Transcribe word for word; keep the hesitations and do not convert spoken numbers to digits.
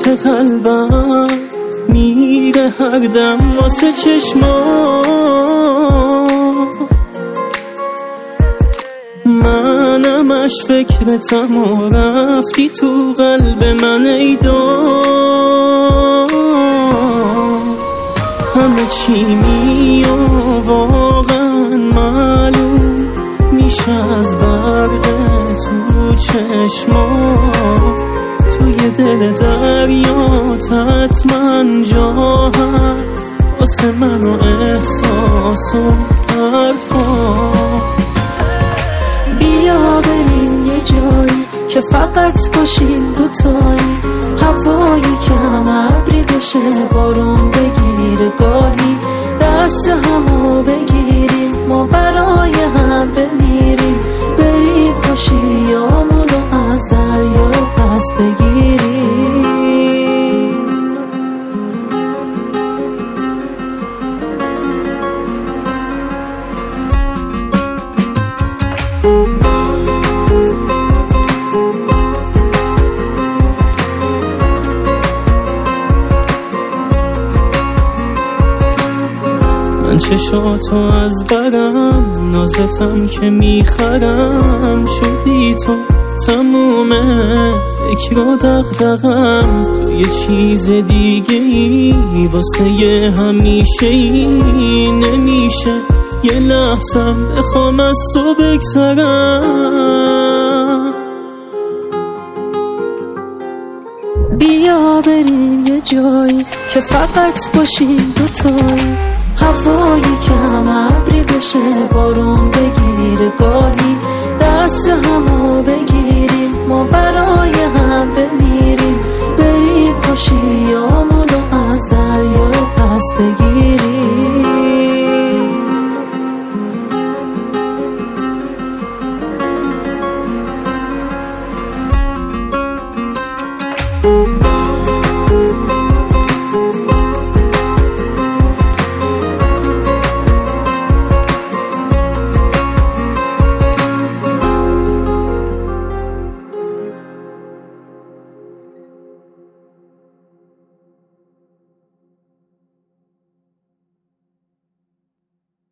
صوت قلبم میره هر دم واسه چشمام، منمش فکرتم و رفتی تو قلب من ای دار. همه چی میاد واقعا معلوم میشه از برق تو چشما، توی دل دریات حتما جا هست واسه من و احساس و حرفا. بیا بریم یه جایی که فقط باشیم دوتایی، هوایی کم ابری بشه بارون بگیره، گاهی دست همو بگیریم ما برای هم بمیریم، بریم خوشیامونو از دریا پس بگیریم. من چشاتو از برم نازتم که میخرم، شدی تو تمومه فکر و دغدغم، تو یه چیز دیگه ای واسه یه همیشه ای نمیشه یه لحظم بخوام از تو بگذرم. بیا بریم یه جایی که فقط باشیم دوتایی، هوایی کم ابری بشه بارون بگیره، گاهی دست همو بگیریم ما برای هم